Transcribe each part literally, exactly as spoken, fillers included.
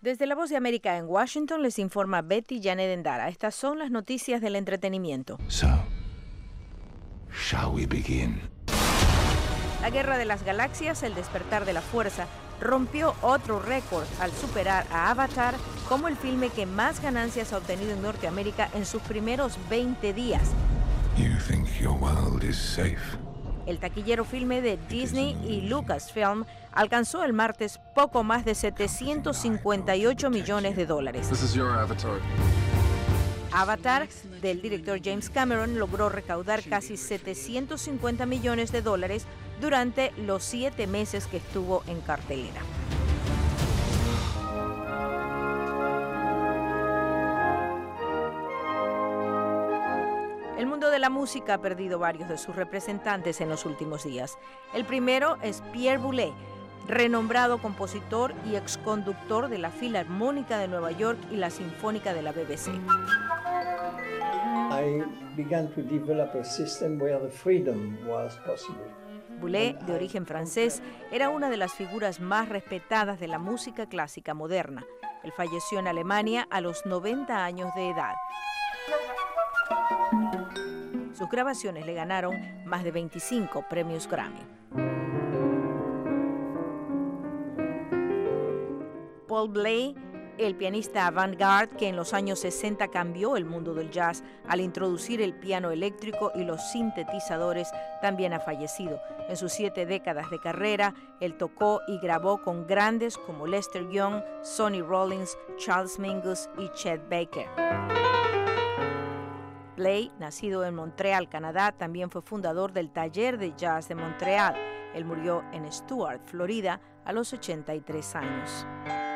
Desde La Voz de América en Washington les informa Betty Janet Endara. Estas son las noticias del entretenimiento. So, shall we begin? La Guerra de las Galaxias, el despertar de la fuerza, rompió otro récord al superar a Avatar como el filme que más ganancias ha obtenido en Norteamérica en sus primeros veinte días. You think your world is safe? El taquillero filme de Disney y Lucasfilm alcanzó el martes poco más de setecientos cincuenta y ocho millones de dólares. This is your Avatar. Avatar, del director James Cameron, logró recaudar casi setecientos cincuenta millones de dólares durante los siete meses que estuvo en cartelera. El mundo de la música ha perdido varios de sus representantes en los últimos días. El primero es Pierre Boulez, renombrado compositor y exconductor de la Filarmónica de Nueva York y la Sinfónica de la B B C. I began to develop a system where the freedom was possible. Boulez, de origen francés, era una de las figuras más respetadas de la música clásica moderna. Él falleció en Alemania a los noventa años de edad. Sus grabaciones le ganaron más de veinticinco premios Grammy. Paul Bley, el pianista avant-garde que en los años sesenta cambió el mundo del jazz al introducir el piano eléctrico y los sintetizadores, también ha fallecido. En sus siete décadas de carrera, él tocó y grabó con grandes como Lester Young, Sonny Rollins, Charles Mingus y Chet Baker. Bley, nacido en Montreal, Canadá, también fue fundador del Taller de Jazz de Montreal. Él murió en Stuart, Florida, a los ochenta y tres años.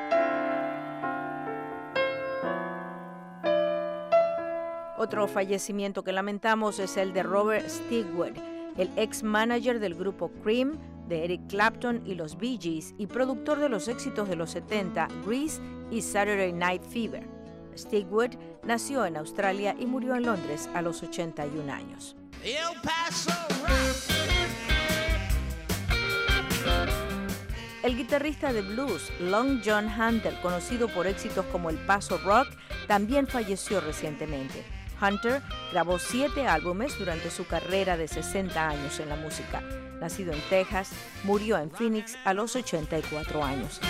Otro fallecimiento que lamentamos es el de Robert Stigwood, el ex manager del grupo Cream, de Eric Clapton y los Bee Gees, y productor de los éxitos de los setenta, Grease y Saturday Night Fever. Stigwood nació en Australia y murió en Londres a los ochenta y un años. El guitarrista de blues Long John Hunter, conocido por éxitos como El Paso Rock, también falleció recientemente. Hunter grabó siete álbumes durante su carrera de sesenta años en la música. Nacido en Texas, murió en Phoenix a los ochenta y cuatro años.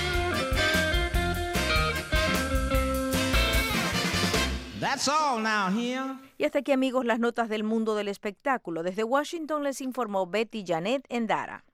That's all now here. Y hasta aquí, amigos, las notas del mundo del espectáculo. Desde Washington les informó Betty Janet Endara.